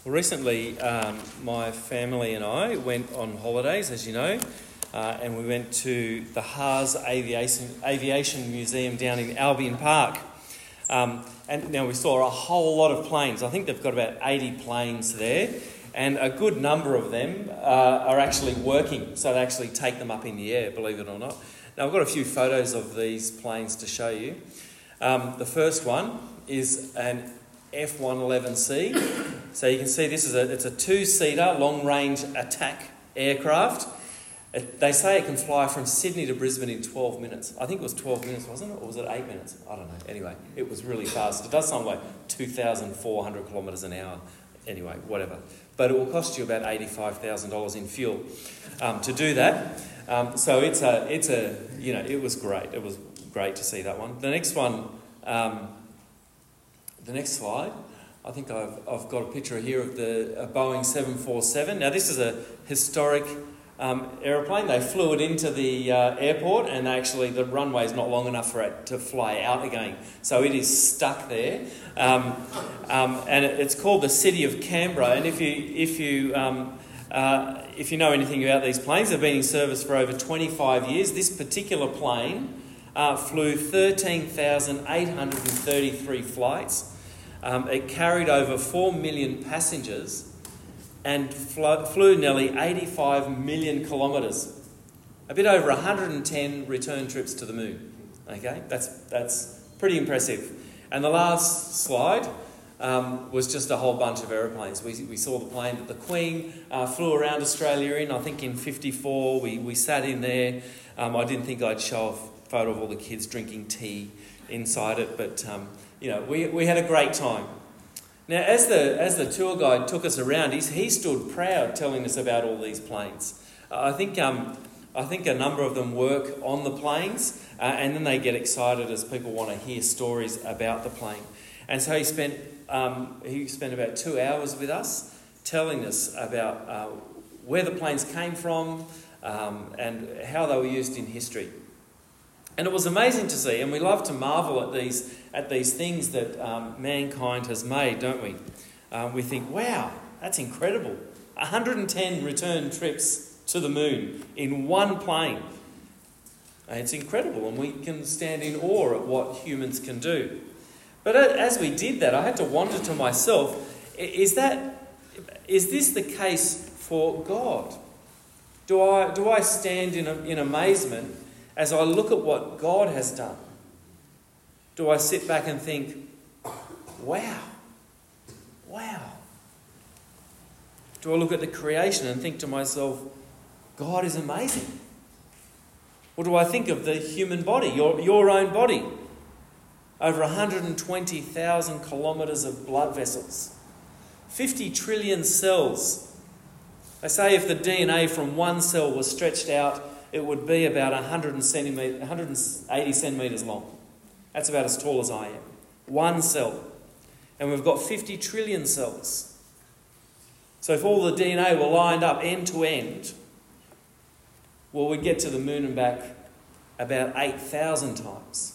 Well, recently, my family and I went on holidays, as you know, and we went to the Haas Aviation Museum down in Albion Park. And now we saw a whole lot of planes. I think they've got about 80 planes there, and a good number of them are actually working, so they actually take them up in the air, believe it or not. Now, I've got a few photos of these planes to show you. The first one is an F-111C. So you can see it's a two-seater long-range attack aircraft. They say it can fly from Sydney to Brisbane in 12 minutes. I think it was 12 minutes, wasn't it? Or was it 8 minutes? I don't know. Anyway, it was really fast. It does something like 2,400 kilometres an hour. Anyway, whatever. But it will cost you about $85,000 in fuel to do that. So it was great. It was great to see that one. The next one, the next slide, I think I've got a picture here of the Boeing 747. Now, this is a historic aeroplane. They flew it into the airport, and actually the runway is not long enough for it to fly out again. So it is stuck there. And it's called the City of Canberra. And if you know anything about these planes, they've been in service for over 25 years. This particular plane flew 13,833 flights. It carried over 4 million passengers and flew nearly 85 million kilometres. A bit over 110 return trips to the moon. Okay, that's pretty impressive. And the last slide was just a whole bunch of aeroplanes. We saw the plane that the Queen flew around Australia in, I think in 1954. We sat in there. I didn't think I'd show a photo of all the kids drinking tea inside it, but we had a great time. Now, as the tour guide took us around, he stood proud telling us about all these planes. I think a number of them work on the planes, and then they get excited as people want to hear stories about the plane. And so he spent about 2 hours with us, telling us about where the planes came from and how they were used in history. And it was amazing to see, and we love to marvel at these things that mankind has made, don't we? We think, wow, that's incredible. 110 return trips to the moon in one plane. It's incredible, and we can stand in awe at what humans can do. But as we did that, I had to wonder to myself, is this the case for God? Do I stand in amazement as I look at what God has done? Do I sit back and think, wow? Do I look at the creation and think to myself, God is amazing? Or do I think of the human body, your own body? Over 120,000 kilometres of blood vessels, 50 trillion cells. They say if the DNA from one cell was stretched out, it would be about 180 centimetres long. That's about as tall as I am. One cell. And we've got 50 trillion cells. So if all the DNA were lined up end to end, well, we'd get to the moon and back about 8,000 times.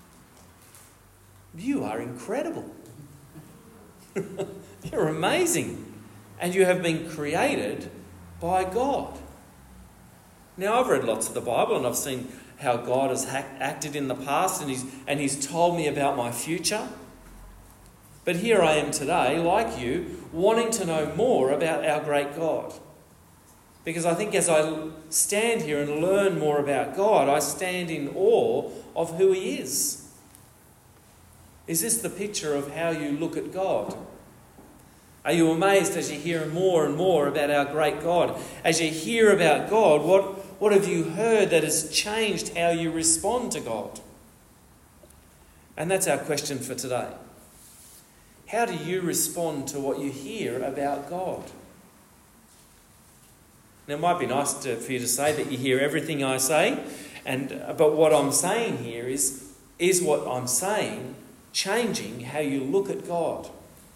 You are incredible. You're amazing. And you have been created by God. Now, I've read lots of the Bible, and I've seen how God has acted in the past, and He's told me about my future. But here I am today, like you, wanting to know more about our great God. Because I think as I stand here and learn more about God, I stand in awe of who He is. Is this the picture of how you look at God? Are you amazed as you hear more and more about our great God? As you hear about God, what have you heard that has changed how you respond to God? And that's our question for today. How do you respond to what you hear about God? Now, it might be nice for you to say that you hear everything I say, but what I'm saying here is what I'm saying changing how you look at God?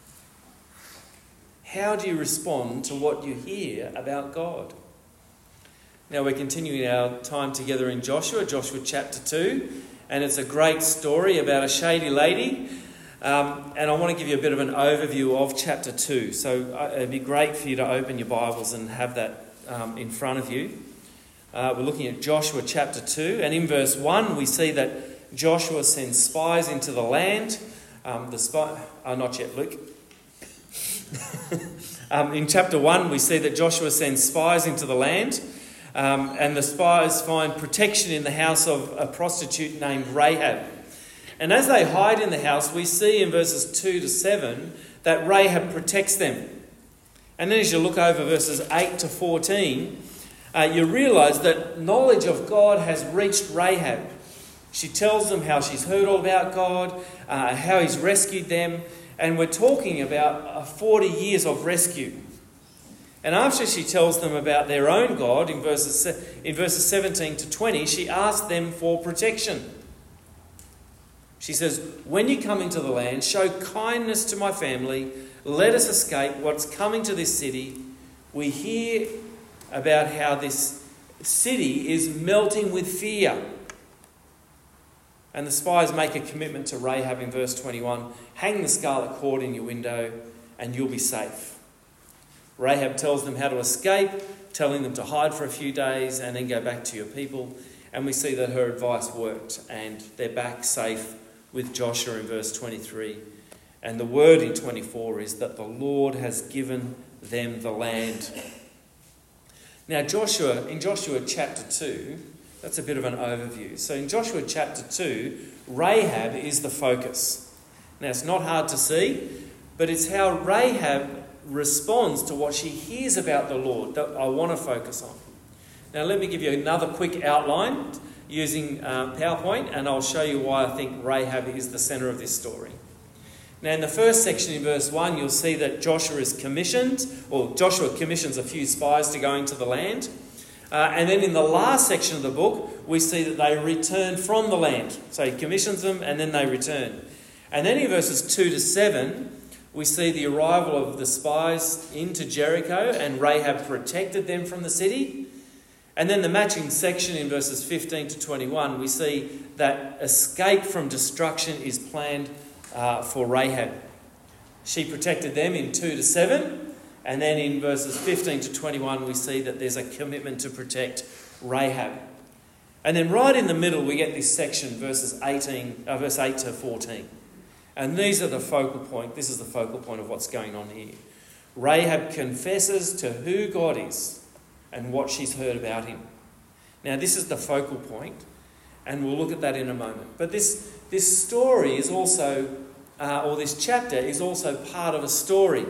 How do you respond to what you hear about God? Now, we're continuing our time together in Joshua chapter 2, and it's a great story about a shady lady And I want to give you a bit of an overview of chapter 2. So it'd be great for you to open your Bibles and have that in front of you. We're looking at Joshua chapter 2, and in verse 1 we see that Joshua sends spies into the land. Not yet, Luke. In chapter 1 we see that Joshua sends spies into the land, and the spies find protection in the house of a prostitute named Rahab. And as they hide in the house, we see in verses 2 to 7 that Rahab protects them. And then as you look over verses 8 to 14, you realise that knowledge of God has reached Rahab. She tells them how she's heard all about God, how he's rescued them. And we're talking about 40 years of rescue. And after she tells them about their own God, in verses 17 to 20, she asks them for protection. She says, "When you come into the land, show kindness to my family. Let us escape what's coming to this city. We hear about how this city is melting with fear." And the spies make a commitment to Rahab in verse 21. "Hang the scarlet cord in your window and you'll be safe." Rahab tells them how to escape, telling them to hide for a few days and then go back to your people. And we see that her advice worked and they're back safe with Joshua in verse 23. And the word in 24 is that the Lord has given them the land. Now in Joshua chapter 2, that's a bit of an overview. So in Joshua chapter 2, Rahab is the focus. Now it's not hard to see, but it's how Rahab responds to what she hears about the Lord that I want to focus on. Now let me give you another quick outline using PowerPoint, and I'll show you why I think Rahab is the centre of this story. Now in the first section in verse 1, you'll see that Joshua commissions a few spies to go into the land. And then in the last section of the book, we see that they return from the land. So he commissions them and then they return. And then in verses 2 to 7, we see the arrival of the spies into Jericho, and Rahab protected them from the city. And then the matching section in verses 15 to 21, we see that escape from destruction is planned for Rahab. She protected them in 2 to 7. And then in verses 15 to 21, we see that there's a commitment to protect Rahab. And then right in the middle, we get this section, verse 8 to 14. And these are the focal point. This is the focal point of what's going on here. Rahab confesses to who God is and what she's heard about him. Now, this is the focal point, and we'll look at that in a moment. But this story is also, or this chapter is also part of a story.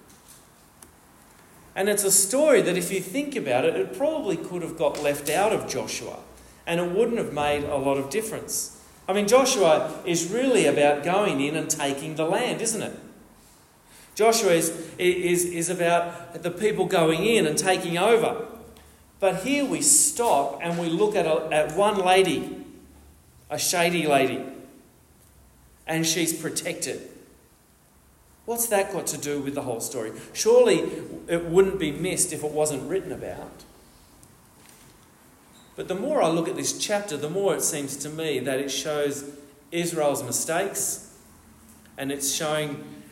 And it's a story that if you think about it, it probably could have got left out of Joshua, and it wouldn't have made a lot of difference. I mean, Joshua is really about going in and taking the land, isn't it? Joshua is about the people going in and taking over. But here we stop and we look at one lady, a shady lady, and she's protected. What's that got to do with the whole story? Surely it wouldn't be missed if it wasn't written about. But the more I look at this chapter, the more it seems to me that it shows Israel's mistakes, and it shows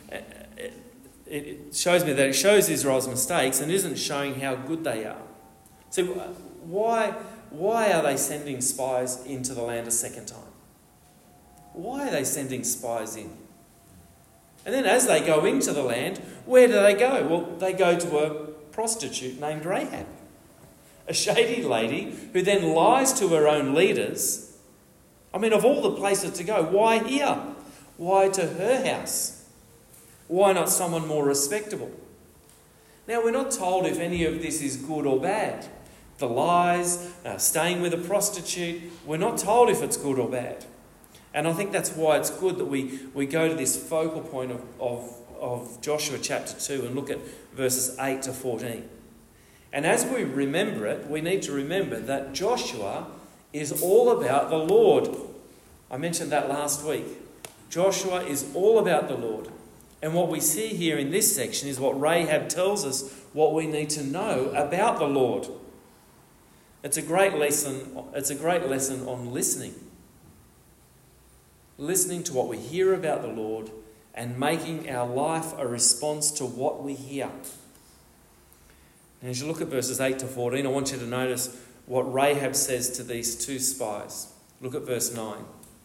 me that it shows Israel's mistakes and isn't showing how good they are. So why are they sending spies into the land a second time? Why are they sending spies in? And then as they go into the land, where do they go? Well, they go to a prostitute named Rahab, a shady lady who then lies to her own leaders. I mean, of all the places to go, why here? Why to her house? Why not someone more respectable? Now, we're not told if any of this is good or bad. The lies, staying with a prostitute, we're not told if it's good or bad. And I think that's why it's good that we go to this focal point of Joshua chapter 2 and look at verses 8 to 14. And as we remember it, we need to remember that Joshua is all about the Lord. I mentioned that last week. Joshua is all about the Lord. And what we see here in this section is what Rahab tells us what we need to know about the Lord. It's a great lesson on listening. Listening to what we hear about the Lord and making our life a response to what we hear. And as you look at verses 8 to 14, I want you to notice what Rahab says to these two spies. Look at verse 9.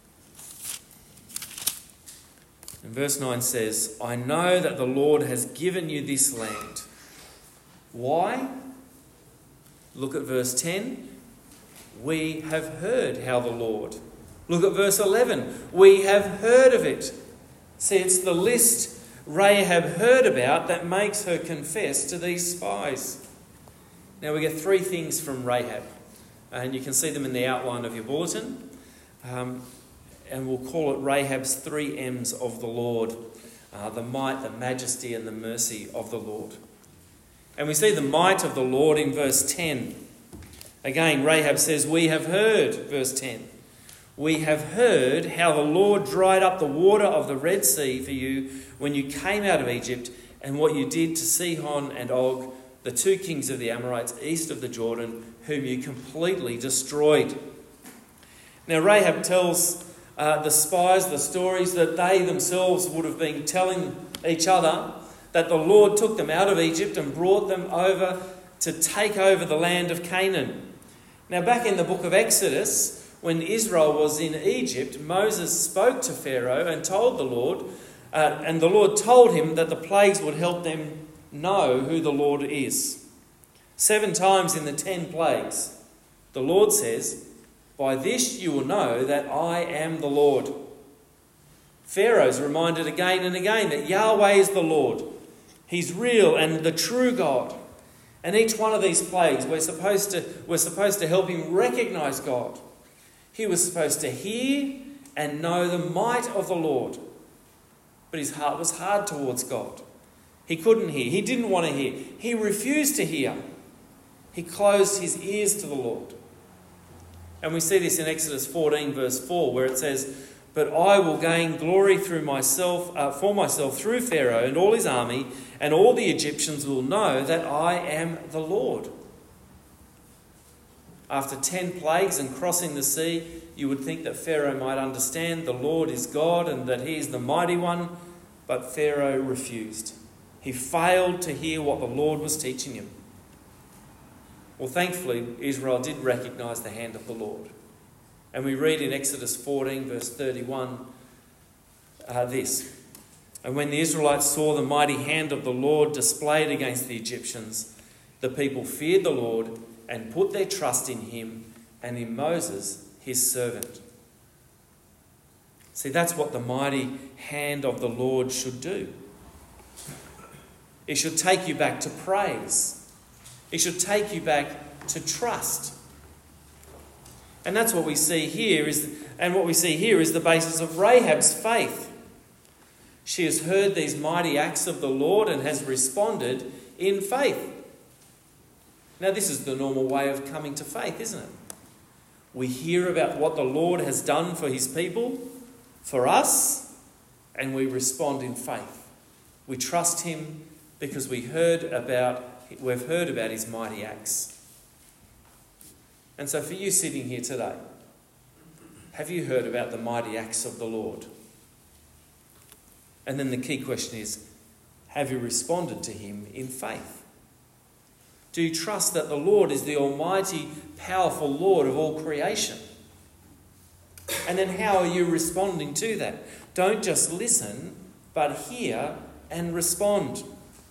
And verse 9 says, I know that the Lord has given you this land. Why? Look at verse 10. We have heard how the Lord. Look at verse 11. We have heard of it. See, it's the list Rahab heard about that makes her confess to these spies. Now we get three things from Rahab. And you can see them in the outline of your bulletin. And we'll call it Rahab's 3 M's of the Lord. The might, the majesty and the mercy of the Lord. And we see the might of the Lord in verse 10. Again, Rahab says, we have heard, verse 10. We have heard how the Lord dried up the water of the Red Sea for you when you came out of Egypt, and what you did to Sihon and Og, the 2 kings of the Amorites east of the Jordan, whom you completely destroyed. Now Rahab tells the spies the stories that they themselves would have been telling each other, that the Lord took them out of Egypt and brought them over to take over the land of Canaan. Now back in the book of Exodus, when Israel was in Egypt, Moses spoke to Pharaoh and told the Lord, and the Lord told him that the plagues would help them know who the Lord is. 7 times in the 10 plagues, the Lord says, by this you will know that I am the Lord. Pharaoh's reminded again and again that Yahweh is the Lord. He's real and the true God. And each one of these plagues, we're supposed to help him recognise God. He was supposed to hear and know the might of the Lord. But his heart was hard towards God. He couldn't hear. He didn't want to hear. He refused to hear. He closed his ears to the Lord. And we see this in Exodus 14 verse 4 where it says, but I will gain glory for myself through Pharaoh and all his army, and all the Egyptians will know that I am the Lord. After 10 plagues and crossing the sea, you would think that Pharaoh might understand the Lord is God and that he is the mighty one, but Pharaoh refused. He failed to hear what the Lord was teaching him. Well, thankfully, Israel did recognise the hand of the Lord. And we read in Exodus 14, verse 31, this. And when the Israelites saw the mighty hand of the Lord displayed against the Egyptians, the people feared the Lord and put their trust in him and in Moses, his servant. See, that's what the mighty hand of the Lord should do. It should take you back to praise. It should take you back to trust. And that's what we see here is the basis of Rahab's faith. She has heard these mighty acts of the Lord and has responded in faith. Now, this is the normal way of coming to faith, isn't it? We hear about what the Lord has done for his people, for us, and we respond in faith. We trust him because we've heard about his mighty acts. And so for you sitting here today, have you heard about the mighty acts of the Lord? And then the key question is, have you responded to him in faith? Do you trust that the Lord is the almighty, powerful Lord of all creation? And then how are you responding to that? Don't just listen, but hear and respond.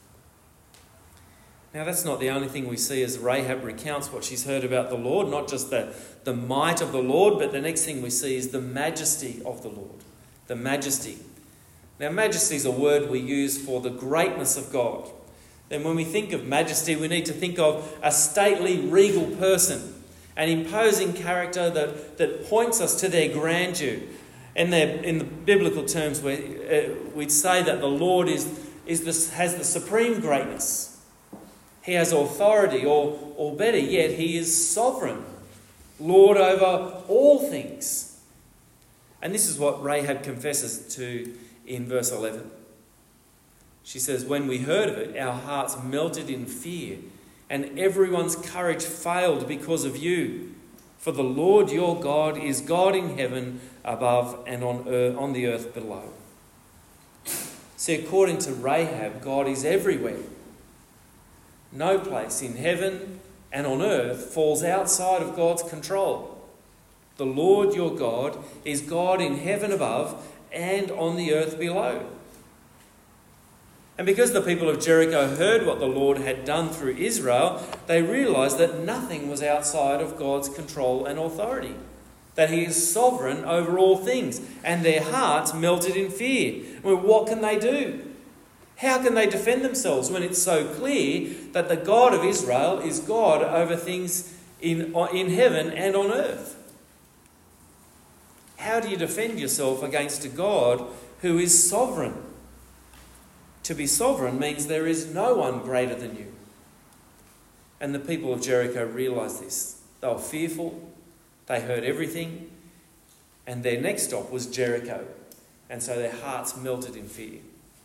Now, that's not the only thing we see as Rahab recounts what she's heard about the Lord, not just the might of the Lord, but the next thing we see is the majesty of the Lord. The majesty. Now, majesty is a word we use for the greatness of God. Then when we think of majesty, we need to think of a stately, regal person, an imposing character that points us to their grandeur. In the biblical terms, we'd say that the Lord has the supreme greatness. He has authority, or better yet, he is sovereign, Lord over all things. And this is what Rahab confesses to in verse 11. She says, when we heard of it, our hearts melted in fear, and everyone's courage failed because of you. For the Lord your God is God in heaven above and on the earth below. See, according to Rahab, God is everywhere. No place in heaven and on earth falls outside of God's control. The Lord your God is God in heaven above and on the earth below. And because the people of Jericho heard what the Lord had done through Israel, they realised that nothing was outside of God's control and authority, that he is sovereign over all things, and their hearts melted in fear. Well, what can they do? How can they defend themselves when it's so clear that the God of Israel is God over things in heaven and on earth? How do you defend yourself against a God who is sovereign? To be sovereign means there is no one greater than you. And the people of Jericho realised this. They were fearful. They heard everything. And their next stop was Jericho. And so their hearts melted in fear.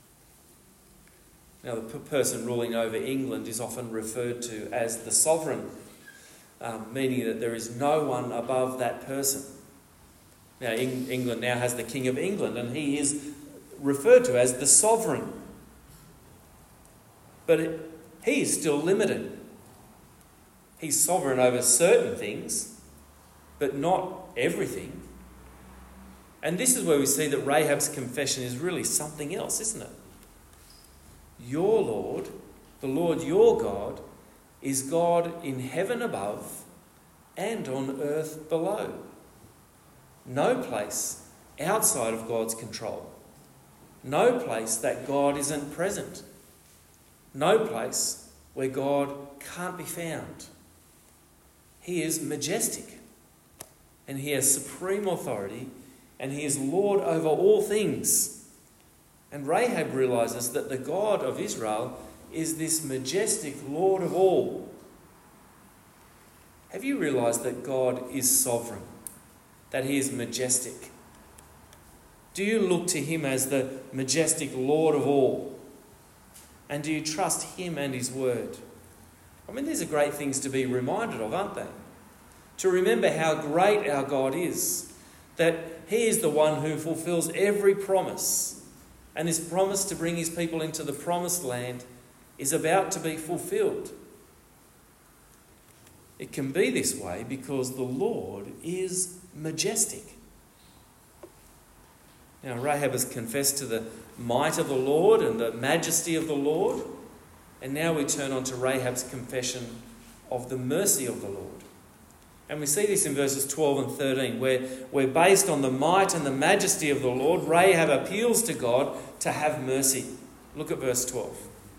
Now, the person ruling over England is often referred to as the sovereign, meaning that there is no one above that person. Now, England now has the King of England, and he is referred to as the sovereign. But he is still limited. He's sovereign over certain things, but not everything. And this is where we see that Rahab's confession is really something else, isn't it? Your Lord, the Lord your God, is God in heaven above and on earth below. No place outside of God's control. No place that God isn't present. No place where God can't be found. He is majestic, and he has supreme authority, and he is Lord over all things. And Rahab realises that the God of Israel is this majestic Lord of all. Have you realised that God is sovereign? That he is majestic? Do you look to him as the majestic Lord of all? And do you trust him and his word? I mean, these are great things to be reminded of, aren't they? To remember how great our God is. That he is the one who fulfills every promise. And this promise to bring his people into the promised land is about to be fulfilled. It can be this way because the Lord is majestic. Now, Rahab has confessed to the might of the Lord and the majesty of the Lord. And now we turn on to Rahab's confession of the mercy of the Lord. And we see this in verses 12 and 13, where based on the might and the majesty of the Lord, Rahab appeals to God to have mercy. Look at verse 12.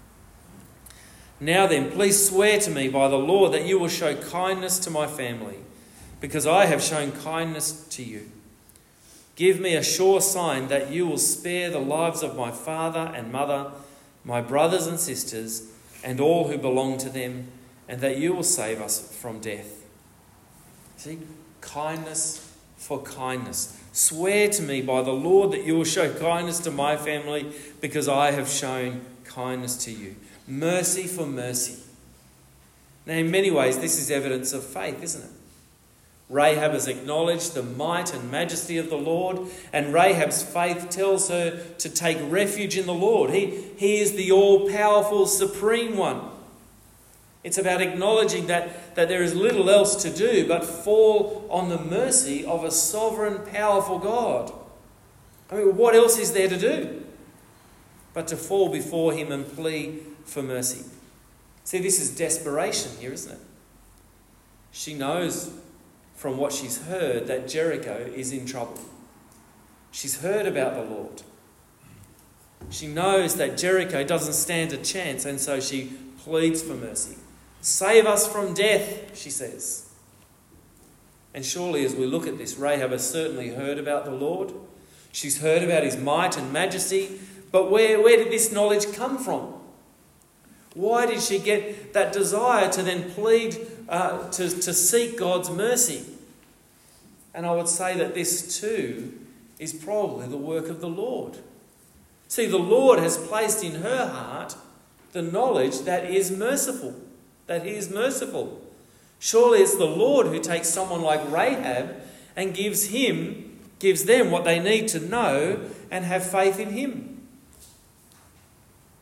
Now then, please swear to me by the Lord that you will show kindness to my family, because I have shown kindness to you. Give me a sure sign that you will spare the lives of my father and mother, my brothers and sisters, and all who belong to them, and that you will save us from death. See, kindness for kindness. Swear to me by the Lord that you will show kindness to my family, because I have shown kindness to you. Mercy for mercy. Now, in many ways, this is evidence of faith, isn't it? Rahab has acknowledged the might and majesty of the Lord, and Rahab's faith tells her to take refuge in the Lord. He is the all-powerful, supreme one. It's about acknowledging that there is little else to do but fall on the mercy of a sovereign, powerful God. I mean, what else is there to do but to fall before him and plead for mercy? See, this is desperation here, isn't it? She knows from what she's heard that Jericho is in trouble. She's heard about the Lord. She knows that Jericho doesn't stand a chance, and so she pleads for mercy. Save us from death, she says. And surely as we look at this, Rahab has certainly heard about the Lord. She's heard about his might and majesty. But where did this knowledge come from? Why did she get that desire to then plead, to seek God's mercy? And I would say that this too is probably the work of the Lord. See, the Lord has placed in her heart the knowledge that is merciful. That he is merciful. Surely it's the Lord who takes someone like Rahab and gives them what they need to know and have faith in him.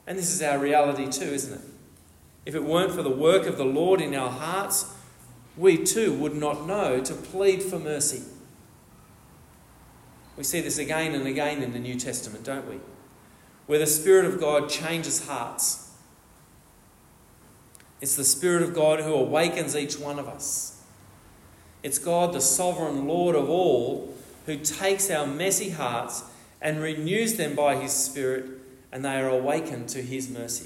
And this is our reality too, isn't it? If it weren't for the work of the Lord in our hearts, we too would not know to plead for mercy. We see this again and again in the New Testament, don't we? Where the Spirit of God changes hearts. It's the Spirit of God who awakens each one of us. It's God, the sovereign Lord of all, who takes our messy hearts and renews them by his Spirit, and they are awakened to his mercy.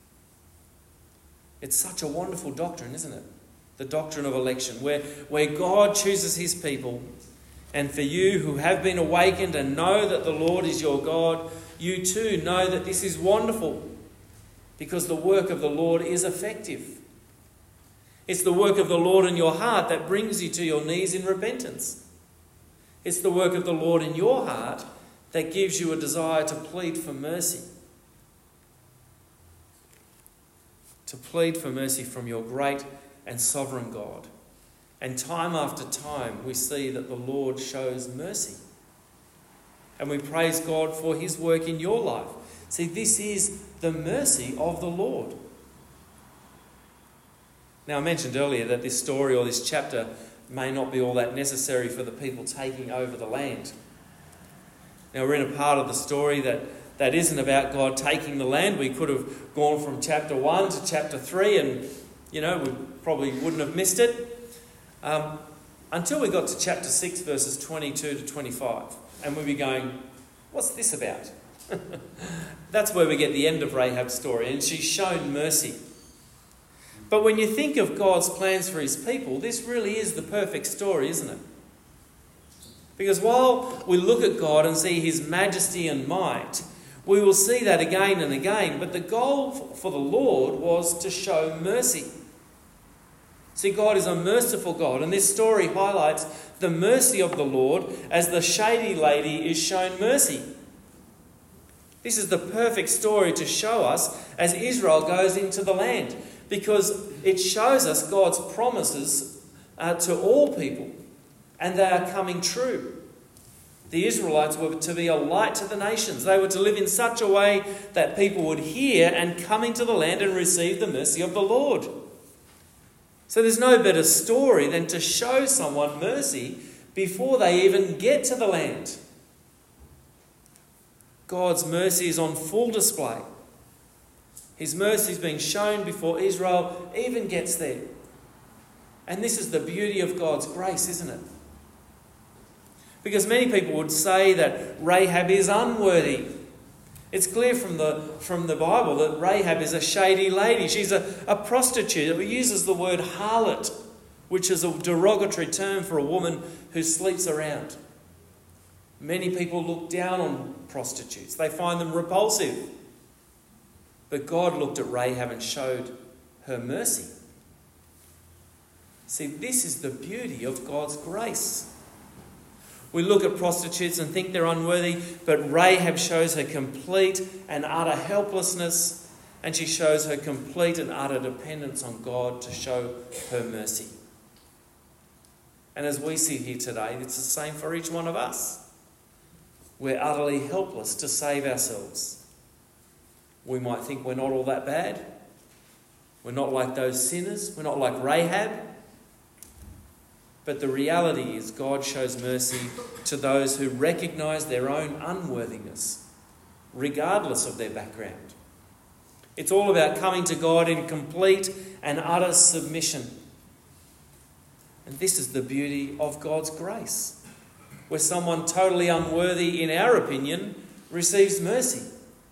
It's such a wonderful doctrine, isn't it? The doctrine of election, where God chooses his people. And for you who have been awakened and know that the Lord is your God, you too know that this is wonderful, because the work of the Lord is effective. It's the work of the Lord in your heart that brings you to your knees in repentance. It's the work of the Lord in your heart that gives you a desire to plead for mercy. To plead for mercy from your great and sovereign God. And time after time we see that the Lord shows mercy. And we praise God for his work in your life. See, this is the mercy of the Lord. Now, I mentioned earlier that this story or this chapter may not be all that necessary for the people taking over the land. Now, we're in a part of the story that isn't about God taking the land. We could have gone from chapter 1 to chapter 3 and, we probably wouldn't have missed it. Until we got to chapter 6, verses 22 to 25. And we'd be going, what's this about? That's where we get the end of Rahab's story. And she's shown mercy. But when you think of God's plans for his people, this really is the perfect story, isn't it? Because while we look at God and see his majesty and might, we will see that again and again. But the goal for the Lord was to show mercy. See, God is a merciful God, and this story highlights the mercy of the Lord as the shady lady is shown mercy. This is the perfect story to show us as Israel goes into the land, because it shows us God's promises to all people, and they are coming true. The Israelites were to be a light to the nations. They were to live in such a way that people would hear and come into the land and receive the mercy of the Lord. So there's no better story than to show someone mercy before they even get to the land. God's mercy is on full display. His mercy is being shown before Israel even gets there. And this is the beauty of God's grace, isn't it? Because many people would say that Rahab is unworthy. It's clear from the Bible that Rahab is a shady lady. She's a prostitute. It uses the word harlot, which is a derogatory term for a woman who sleeps around. Many people look down on prostitutes. They find them repulsive. But God looked at Rahab and showed her mercy. See, this is the beauty of God's grace. We look at prostitutes and think they're unworthy, but Rahab shows her complete and utter helplessness, and she shows her complete and utter dependence on God to show her mercy. And as we see here today, it's the same for each one of us. We're utterly helpless to save ourselves. We might think we're not all that bad. We're not like those sinners. We're not like Rahab. But the reality is God shows mercy to those who recognise their own unworthiness, regardless of their background. It's all about coming to God in complete and utter submission. And this is the beauty of God's grace, where someone totally unworthy, in our opinion, receives mercy.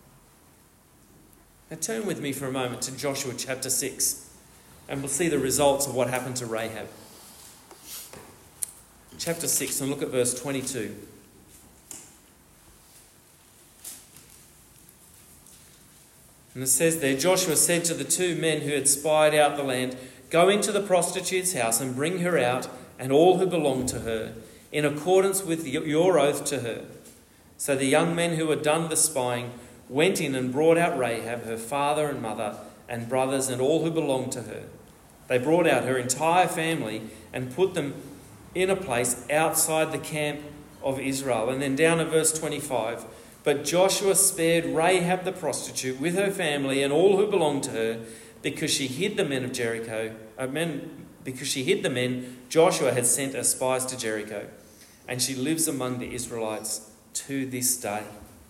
Now turn with me for a moment to Joshua chapter 6, and we'll see the results of what happened to Rahab. Chapter 6, and look at verse 22. And it says there, Joshua said to the two men who had spied out the land, "Go into the prostitute's house and bring her out and all who belong to her, in accordance with your oath to her." So the young men who had done the spying went in and brought out Rahab, her father and mother and brothers and all who belonged to her. They brought out her entire family and put them in a place outside the camp of Israel. And then down at verse 25, But Joshua spared Rahab the prostitute with her family and all who belonged to her, because she hid the men of Jericho. Because she hid the men, Joshua had sent as spies to Jericho, and she lives among the Israelites to this day.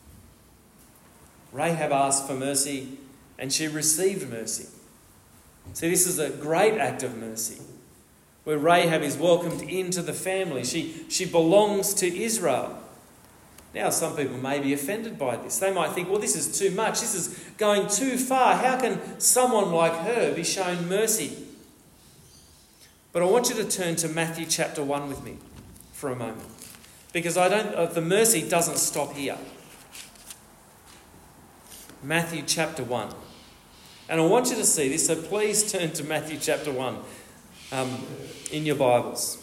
Rahab asked for mercy, and she received mercy. See, this is a great act of mercy, where Rahab is welcomed into the family. She belongs to Israel. Now, some people may be offended by this. They might think, well, this is too much. This is going too far. How can someone like her be shown mercy? But I want you to turn to Matthew chapter 1 with me for a moment, because the mercy doesn't stop here. Matthew chapter 1. And I want you to see this, so please turn to Matthew chapter 1 in your Bibles.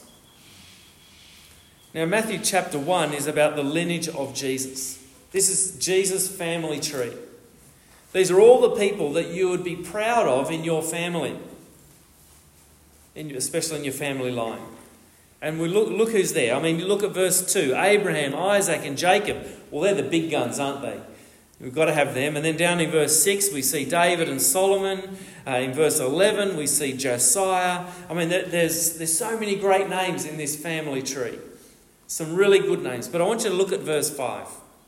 Now, Matthew chapter 1 is about the lineage of Jesus. This is Jesus' family tree. These are all the people that you would be proud of in your family, especially in your family line. And we look who's there. I mean, you look at verse 2, Abraham, Isaac and Jacob. Well, they're the big guns, aren't they? We've got to have them. And then down in verse 6, we see David and Solomon. In verse 11, we see Josiah. I mean, there's so many great names in this family tree. Some really good names. But I want you to look at verse 5.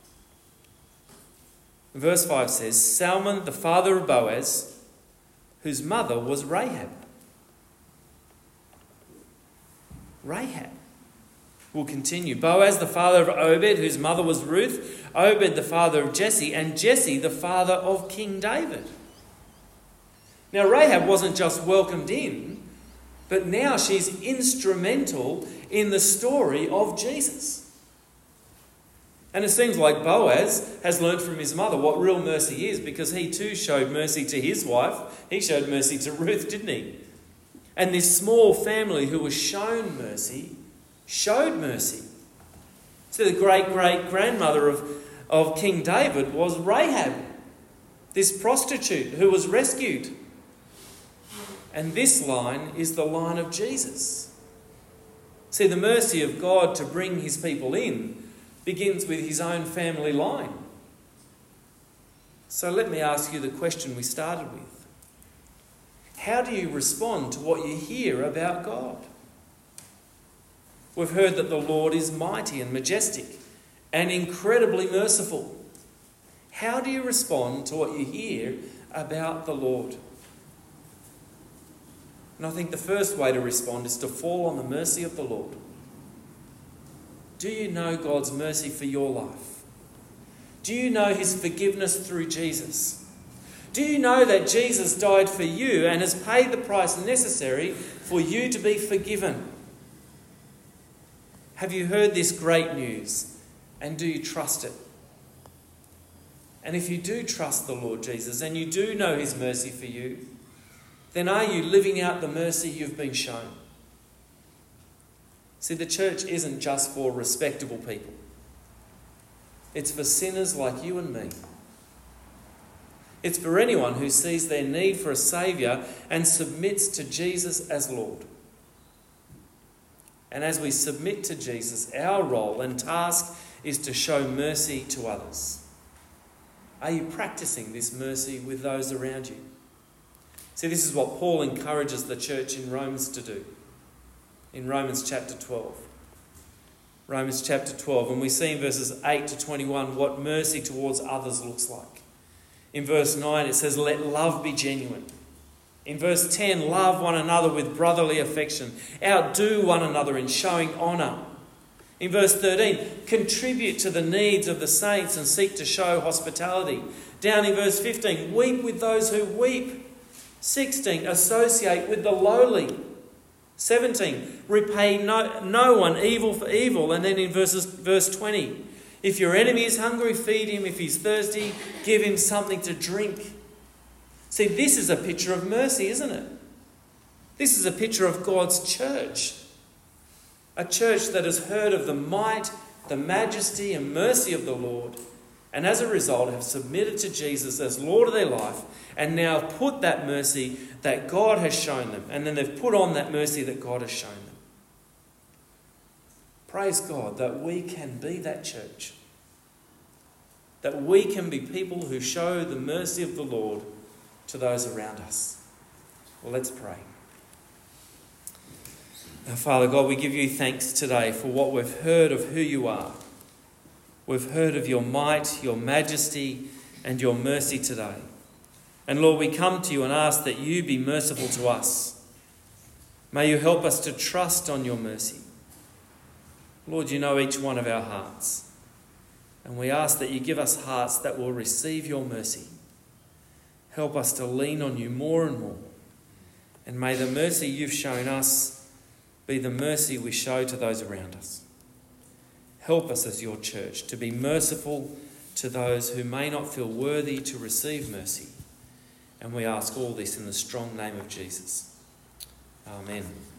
Verse 5 says, Salmon, the father of Boaz, whose mother was Rahab. Rahab. We'll continue. Boaz, the father of Obed, whose mother was Ruth. Obed, the father of Jesse. And Jesse, the father of King David. Now, Rahab wasn't just welcomed in, but now she's instrumental in the story of Jesus. And it seems like Boaz has learned from his mother what real mercy is, because he too showed mercy to his wife. He showed mercy to Ruth, didn't he? And this small family who was shown mercy, showed mercy. So the great-great-grandmother of King David was Rahab, this prostitute who was rescued. And this line is the line of Jesus. See, the mercy of God to bring his people in begins with his own family line. So let me ask you the question we started with. How do you respond to what you hear about God? We've heard that the Lord is mighty and majestic and incredibly merciful. How do you respond to what you hear about the Lord? And I think the first way to respond is to fall on the mercy of the Lord. Do you know God's mercy for your life? Do you know his forgiveness through Jesus? Do you know that Jesus died for you and has paid the price necessary for you to be forgiven? Have you heard this great news, and do you trust it? And if you do trust the Lord Jesus and you do know his mercy for you, then are you living out the mercy you've been shown? See, the church isn't just for respectable people. It's for sinners like you and me. It's for anyone who sees their need for a Saviour and submits to Jesus as Lord. And as we submit to Jesus, our role and task is to show mercy to others. Are you practicing this mercy with those around you? See, this is what Paul encourages the church in Romans to do. In Romans chapter 12. Romans chapter 12. And we see in verses 8 to 21 what mercy towards others looks like. In verse 9 it says, let love be genuine. In verse 10, love one another with brotherly affection. Outdo one another in showing honour. In verse 13, contribute to the needs of the saints and seek to show hospitality. Down in verse 15, weep with those who weep. 16, associate with the lowly. 17, repay no one evil for evil. And then in verse 20, if your enemy is hungry, feed him. If he's thirsty, give him something to drink. See, this is a picture of mercy, isn't it? This is a picture of God's church. A church that has heard of the might, the majesty and mercy of the Lord, and as a result have submitted to Jesus as Lord of their life, and now put that mercy that God has shown them, and then they've put on that mercy that God has shown them. Praise God that we can be that church. that we can be people who show the mercy of the Lord to those around us. Well, let's pray. Now, Father God, we give you thanks today for what we've heard of who you are. We've heard of your might, your majesty, and your mercy today. And Lord, we come to you and ask that you be merciful to us. May you help us to trust on your mercy. Lord, you know each one of our hearts. And we ask that you give us hearts that will receive your mercy. Help us to lean on you more and more. And may the mercy you've shown us be the mercy we show to those around us. Help us as your church to be merciful to those who may not feel worthy to receive mercy. And we ask all this in the strong name of Jesus. Amen.